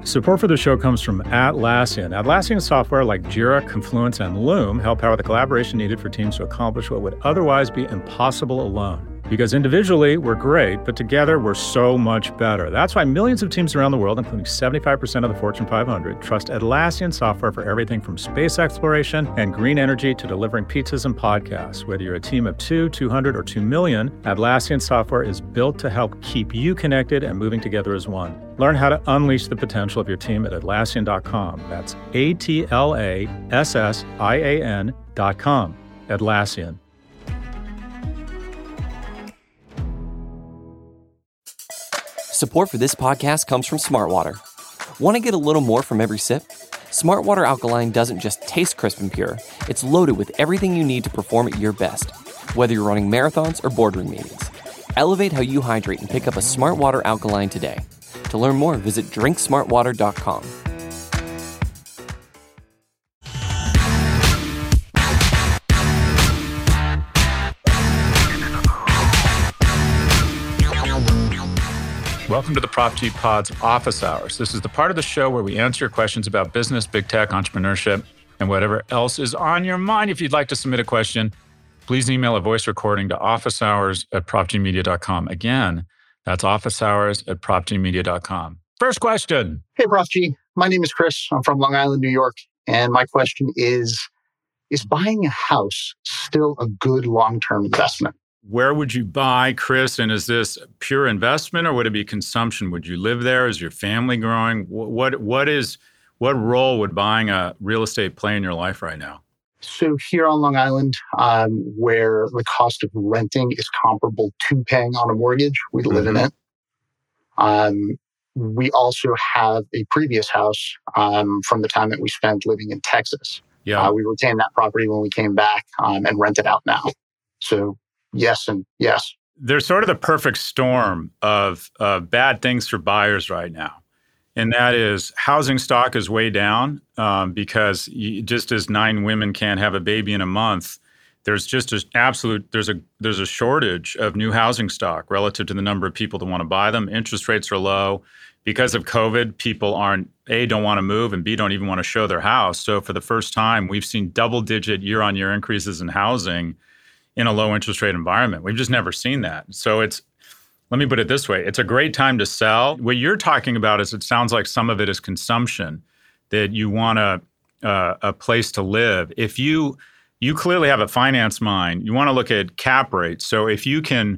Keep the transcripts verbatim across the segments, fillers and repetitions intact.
Support for the show comes from Atlassian. Atlassian software like Jira, Confluence, and Loom help power the collaboration needed for teams to accomplish what would otherwise be impossible alone. Because individually, we're great, but together, we're so much better. That's why millions of teams around the world, including seventy-five percent of the Fortune five hundred, trust Atlassian software for everything from space exploration and green energy to delivering pizzas and podcasts. Whether you're a team of two, two hundred, or two million, Atlassian software is built to help keep you connected and moving together as one. Learn how to unleash the potential of your team at Atlassian dot com. That's A T L A S S I A N dot com. Atlassian. Support for this podcast comes from Smartwater. Want to get a little more from every sip? Smartwater Alkaline doesn't just taste crisp and pure. It's loaded with everything you need to perform at your best, whether you're running marathons or boardroom meetings. Elevate how you hydrate and pick up a Smartwater Alkaline today. To learn more, visit drink smart water dot com. Welcome to the Prop G Pod's Office Hours. This is the part of the show where we answer your questions about business, big tech, entrepreneurship, and whatever else is on your mind. If you'd like to submit a question, please email a voice recording to officehours at prop g media dot com. Again, that's officehours at prop g media dot com. First question. Hey, Prof G. My name is Chris. I'm from Long Island, New York. And my question is, is buying a house still a good long-term investment? Where would you buy, Chris? And is this pure investment or would it be consumption? Would you live there? Is your family growing? What what is what role would buying a real estate play in your life right now? So here on Long Island, um, where the cost of renting is comparable to paying on a mortgage, we live mm-hmm. in it. Um, we also have a previous house um, from the time that we spent living in Texas. Yeah, uh, we retained that property when we came back um, and rent it out now. So yes and yes. There's sort of the perfect storm of uh, bad things for buyers right now. And that is housing stock is way down um, because you, just as nine women can't have a baby in a month, there's just an absolute, there's a there's a shortage of new housing stock relative to the number of people that want to buy them. Interest rates are low. Because of COVID, people aren't, A, don't want to move, and B, don't even want to show their house. So for the first time, we've seen double-digit year-on-year increases in housing in a low interest rate environment. We've just never seen that. So it's, let me put it this way, it's a great time to sell. What you're talking about is it sounds like some of it is consumption, that you want a, uh, a place to live. If you, you clearly have a finance mind, you want to look at cap rates. So if you can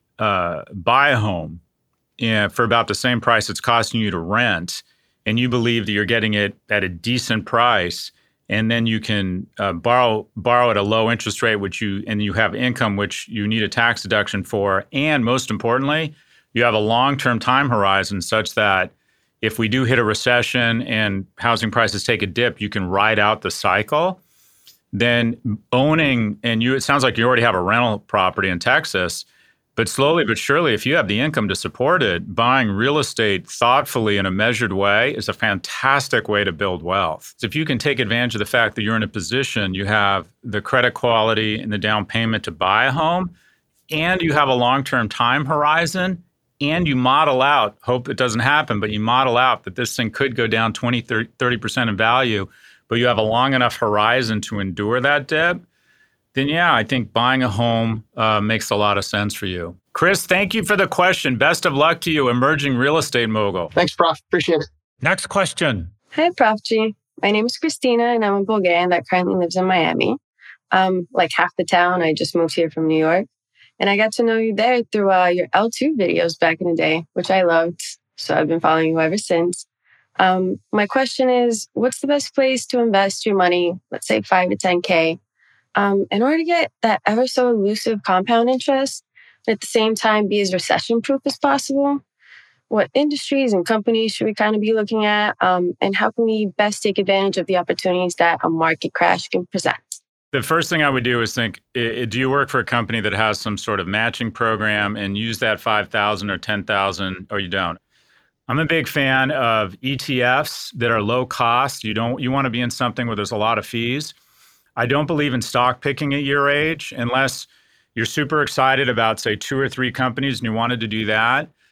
uh, buy a home yeah, for about the same price it's costing you to rent, and you believe that you're getting it at a decent price, and then you can uh, borrow borrow at a low interest rate, which you and you have income which you need a tax deduction for, and most importantly, you have a long-term time horizon such that if we do hit a recession and housing prices take a dip, you can ride out the cycle. Then owning, and you it sounds like you already have a rental property in Texas. But slowly but surely, if you have the income to support it, buying real estate thoughtfully in a measured way is a fantastic way to build wealth. If you can take advantage of the fact that you're in a position, you have the credit quality and the down payment to buy a home, and you have a long-term time horizon, and you model out, hope it doesn't happen, but you model out that this thing could go down twenty, thirty percent in value, but you have a long enough horizon to endure that dip, then yeah, I think buying a home uh, makes a lot of sense for you. Chris, thank you for the question. Best of luck to you, emerging real estate mogul. Thanks, Prof. Appreciate it. Next question. Hi, Prof G. My name is Christina, and I'm a Bulgarian that currently lives in Miami. Um, like half the town, I just moved here from New York. And I got to know you there through uh, your L two videos back in the day, which I loved. So I've been following you ever since. Um, my question is, what's the best place to invest your money, let's say five to ten K, Um, in order to get that ever so elusive compound interest, and at the same time be as recession-proof as possible? What industries and companies should we kind of be looking at? Um, and how can we best take advantage of the opportunities that a market crash can present? The first thing I would do is think, I- do you work for a company that has some sort of matching program and use that five thousand or ten thousand, or you don't? I'm a big fan of E T Fs that are low cost. You don't, you want to be in something where there's a lot of fees. I don't believe in stock picking at your age unless you're super excited about, say, two or three companies and you wanted to do that.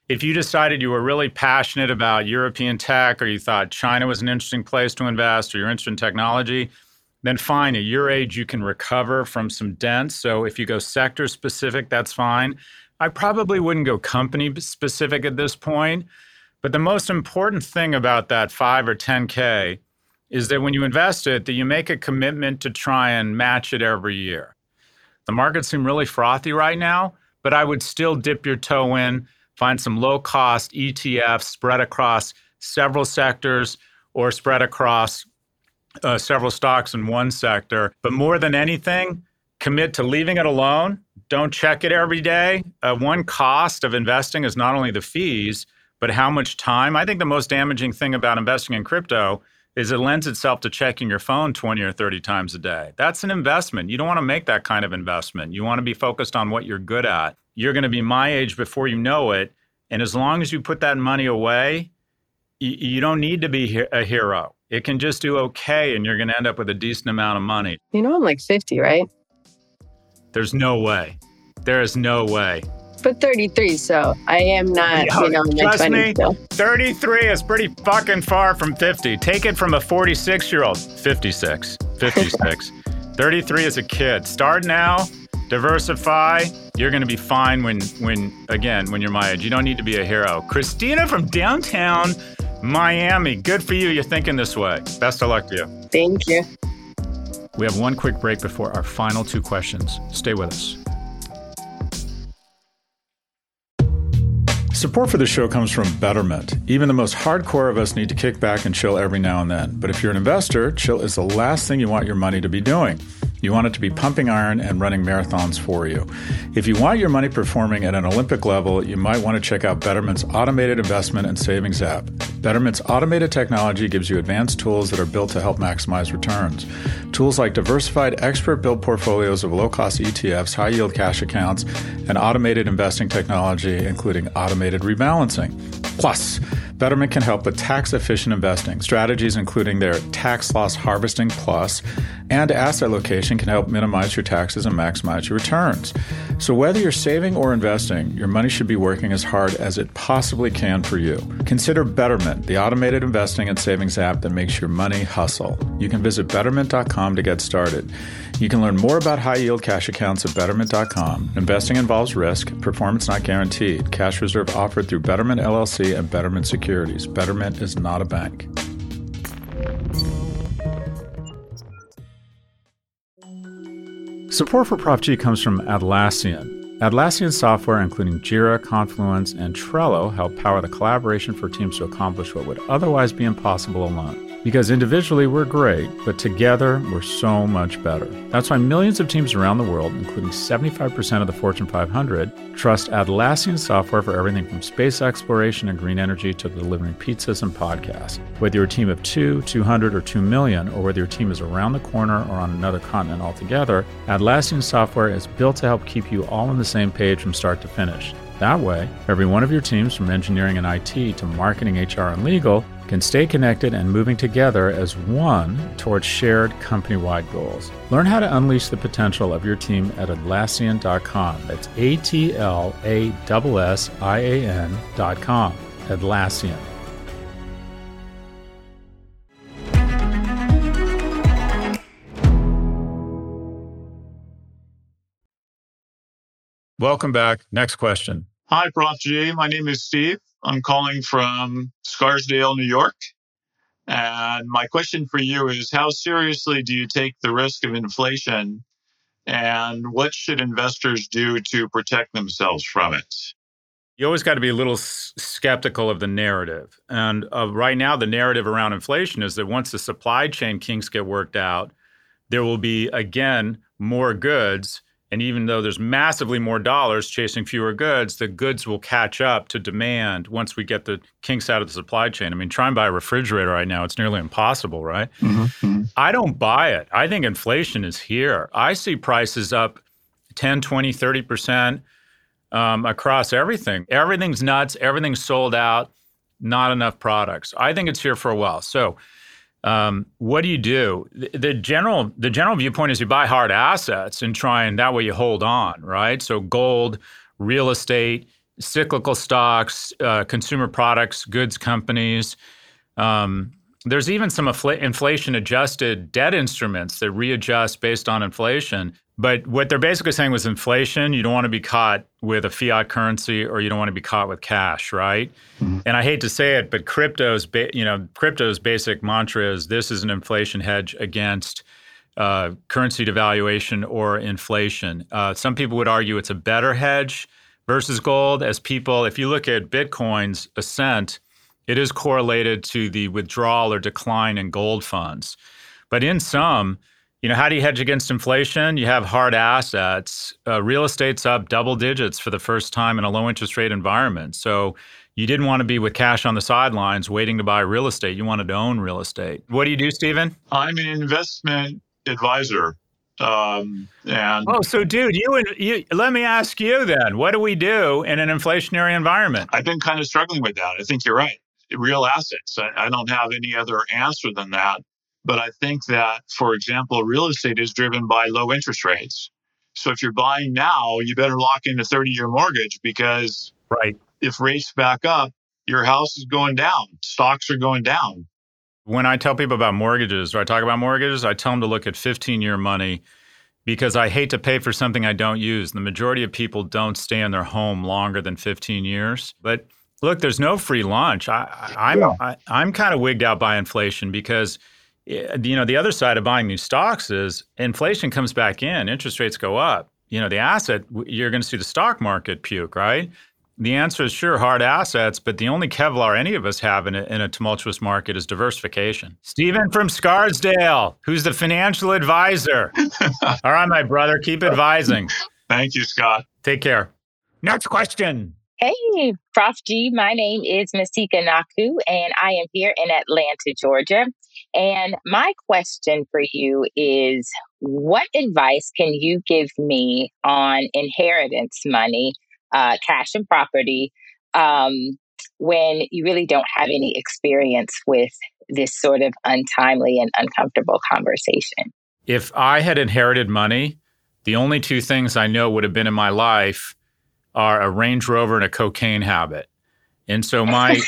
If you decided you were really passionate about European tech, or you thought China was an interesting place to invest, or you're interested in technology, then fine. At your age, you can recover from some dents. So if you go sector specific, that's fine. I probably wouldn't go company specific at this point. But the most important thing about that five or ten K is that when you invest it, that you make a commitment to try and match it every year. The markets seem really frothy right now, but I would still dip your toe in, find some low-cost E T Fs spread across several sectors or spread across uh, several stocks in one sector. But more than anything, commit to leaving it alone. Don't check it every day. Uh, one cost of investing is not only the fees, but how much time. I think the most damaging thing about investing in crypto is it lends itself to checking your phone twenty or thirty times a day. That's an investment. You don't want to make that kind of investment. You want to be focused on what you're good at. You're going to be my age before you know it. And as long as you put that money away, you, you don't need to be a hero. It can just do okay, and you're going to end up with a decent amount of money. You know, I'm like fifty, right? There's no way. There is no way. But thirty-three, so I am not, Yo, you know, in my trust twenties me, still. thirty-three is pretty fucking far from fifty. Take it from a forty-six-year-old. fifty-six. fifty-six. thirty-three is a kid. Start now. Diversify. You're going to be fine when, when, again, when you're my age. You don't need to be a hero. Christina from downtown Miami. Good for you. You're thinking this way. Best of luck to you. Thank you. We have one quick break before our final two questions. Stay with us. Support for the show comes from Betterment. Even the most hardcore of us need to kick back and chill every now and then. But if you're an investor, chill is the last thing you want your money to be doing. You want it to be pumping iron and running marathons for you. If you want your money performing at an Olympic level, you might want to check out Betterment's automated investment and savings app. Betterment's automated technology gives you advanced tools that are built to help maximize returns. Tools like diversified, expert-built portfolios of low-cost E T Fs, high-yield cash accounts, and automated investing technology, including automated rebalancing. Plus, Betterment can help with tax-efficient investing. Strategies including their Tax Loss Harvesting Plus and asset location can help minimize your taxes and maximize your returns. So whether you're saving or investing, your money should be working as hard as it possibly can for you. Consider Betterment, the automated investing and savings app that makes your money hustle. You can visit betterment dot com to get started. You can learn more about high-yield cash accounts at betterment dot com. Investing involves risk. Performance not guaranteed. Cash reserve offered through Betterment L L C and Betterment Securities. Betterment is not a bank. Support for Prof G comes from Atlassian. Atlassian software, including Jira, Confluence, and Trello, help power the collaboration for teams to accomplish what would otherwise be impossible alone. Because individually we're great, but together we're so much better. That's why millions of teams around the world, including seventy-five percent of the Fortune five hundred, trust Atlassian software for everything from space exploration and green energy to delivering pizzas and podcasts. Whether you're a team of two, two hundred, or two million, or whether your team is around the corner or on another continent altogether, Atlassian software is built to help keep you all on the same page from start to finish. That way, every one of your teams, from engineering and I T to marketing, H R, and legal, can stay connected and moving together as one towards shared company-wide goals. Learn how to unleash the potential of your team at Atlassian dot com. That's A T L A S S I A N dot com. Atlassian. Welcome back. Next question. Hi, Prof G. My name is Steve. I'm calling from Scarsdale, New York. And my question for you is, how seriously do you take the risk of inflation? And what should investors do to protect themselves from it? You always got to be a little s- skeptical of the narrative. And uh, right now, the narrative around inflation is that once the supply chain kinks get worked out, there will be, again, more goods. And even though there's massively more dollars chasing fewer goods, the goods will catch up to demand once we get the kinks out of the supply chain. I mean, try and buy a refrigerator right now. It's nearly impossible, right? Mm-hmm. I don't buy it. I think inflation is here. I see prices up ten, twenty, thirty percent um, across everything. Everything's nuts. Everything's sold out. Not enough products. I think it's here for a while. So Um, what do you do? The, the general the general viewpoint is you buy hard assets and try and that way you hold on, right? So gold, real estate, cyclical stocks, uh, consumer products, goods companies. Um, there's even some infl- inflation-adjusted debt instruments that readjust based on inflation. But what they're basically saying was inflation, you don't want to be caught with a fiat currency or you don't want to be caught with cash, right? Mm-hmm. And I hate to say it, but crypto's, ba- you know, crypto's basic mantra is this is an inflation hedge against uh, currency devaluation or inflation. Uh, some people would argue it's a better hedge versus gold. As people, if you look at Bitcoin's ascent, it is correlated to the withdrawal or decline in gold funds. But in some, you know, how do you hedge against inflation? You have hard assets. Uh, real estate's up double digits for the first time in a low interest rate environment. So you didn't want to be with cash on the sidelines waiting to buy real estate. You wanted to own real estate. What do you do, Stephen? I'm an investment advisor. Um, and oh, so dude, you, you let me ask you then, what do we do in an inflationary environment? I've been kind of struggling with that. I think you're right. Real assets. I, I don't have any other answer than that. But I think that, for example, real estate is driven by low interest rates. So if you're buying now, you better lock in a thirty-year mortgage because right. if rates back up, your house is going down. Stocks are going down. When I tell people about mortgages or I talk about mortgages, I tell them to look at fifteen-year money because I hate to pay for something I don't use. The majority of people don't stay in their home longer than fifteen years. But look, there's no free lunch. I, I, I'm, Yeah. I, I'm kind of wigged out by inflation because you know, the other side of buying these stocks is inflation comes back in, interest rates go up. You know, the asset, you're going to see the stock market puke, right? The answer is sure, hard assets, but the only Kevlar any of us have in a, in a tumultuous market is diversification. Stephen from Scarsdale, who's the financial advisor. All right, my brother, keep advising. Thank you, Scott. Take care. Next question. Hey, Prof G. My name is Masika Naku, and I am here in Atlanta, Georgia. And my question for you is, what advice can you give me on inheritance money, uh, cash and property, um, when you really don't have any experience with this sort of untimely and uncomfortable conversation? If I had inherited money, the only two things I know would have been in my life are a Range Rover and a cocaine habit. And so my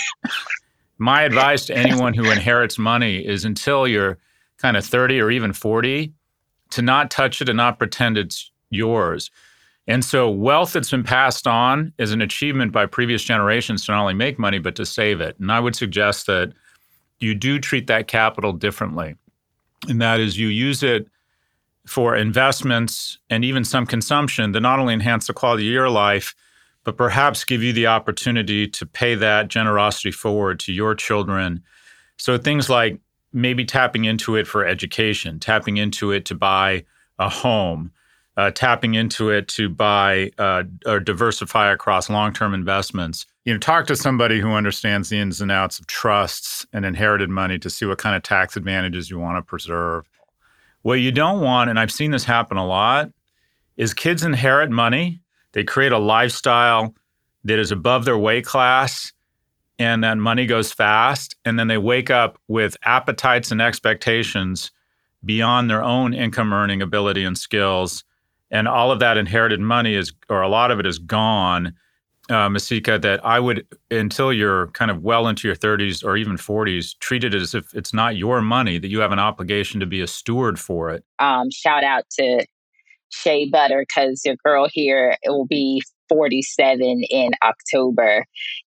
my advice to anyone who inherits money is until you're kind of thirty or even forty, to not touch it and not pretend it's yours. And so wealth that's been passed on is an achievement by previous generations to not only make money, but to save it. And I would suggest that you do treat that capital differently. And that is you use it for investments and even some consumption that not only enhance the quality of your life, but perhaps give you the opportunity to pay that generosity forward to your children. So things like maybe tapping into it for education, tapping into it to buy a home, uh, tapping into it to buy uh, or diversify across long-term investments. You know, talk to somebody who understands the ins and outs of trusts and inherited money to see what kind of tax advantages you want to preserve. What you don't want, and I've seen this happen a lot, is kids inherit money. They create a lifestyle that is above their weight class, and then money goes fast, and then they wake up with appetites and expectations beyond their own income earning ability and skills. And all of that inherited money is, or a lot of it is gone, uh, Masika, that I would, until you're kind of well into your thirties or even forties, treat it as if it's not your money, that you have an obligation to be a steward for it. Um, shout out to Shea Butter, because your girl here, it will be forty-seven in October.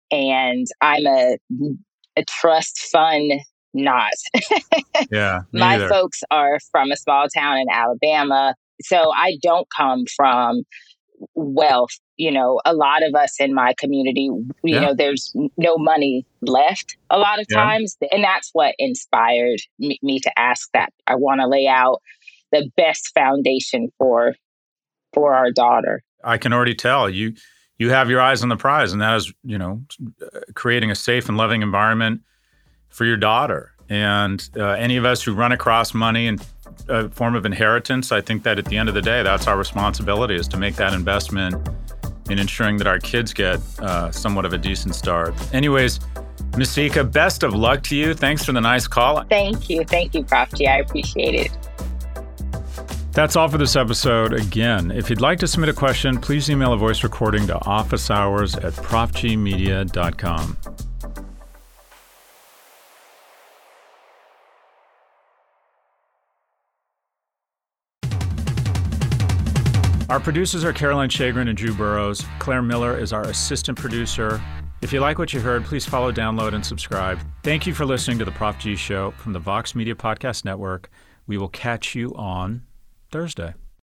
And I'm a, a trust fund not. Yeah. My neither. folks are from a small town in Alabama. So I don't come from wealth. You know, a lot of us in my community, you Yeah. know, there's no money left a lot of Yeah. times. And that's what inspired me, me to ask that. I want to lay out the best foundation for for our daughter. I can already tell you you have your eyes on the prize, and that is, you know, creating a safe and loving environment for your daughter. And uh, any of us who run across money in a form of inheritance, I think that at the end of the day, that's our responsibility, is to make that investment in ensuring that our kids get uh, somewhat of a decent start. Anyways, Masika, best of luck to you. Thanks for the nice call. Thank you. Thank you, Prof G. I appreciate it. That's all for this episode. Again, if you'd like to submit a question, please email a voice recording to office hours at prof g media dot com. Our producers are Caroline Shagrin and Drew Burrows. Claire Miller is our assistant producer. If you like what you heard, please follow, download, and subscribe. Thank you for listening to the Prof G Show from the Vox Media Podcast Network. We will catch you on Thursday.